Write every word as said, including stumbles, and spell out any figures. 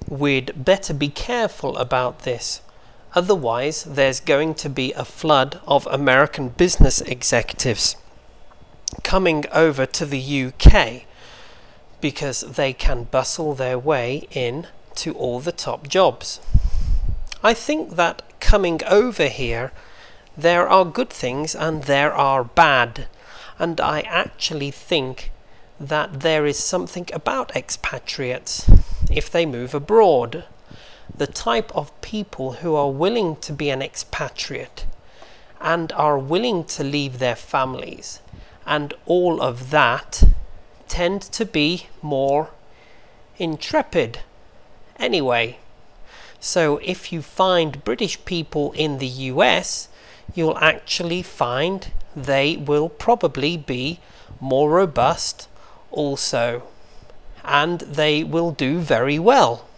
we'd better be careful about this. Otherwise, there's going to be a flood of American business executives coming over to the U K because they can bustle their way in to all the top jobs. I think that coming over here, there are good things and there are bad, and I actually think that there is something about expatriates if they move abroad. The type of people who are willing to be an expatriate and are willing to leave their families and all of that tend to be more intrepid anyway. So if you find British people in the U S, you'll actually find they will probably be more robust also, and they will do very well.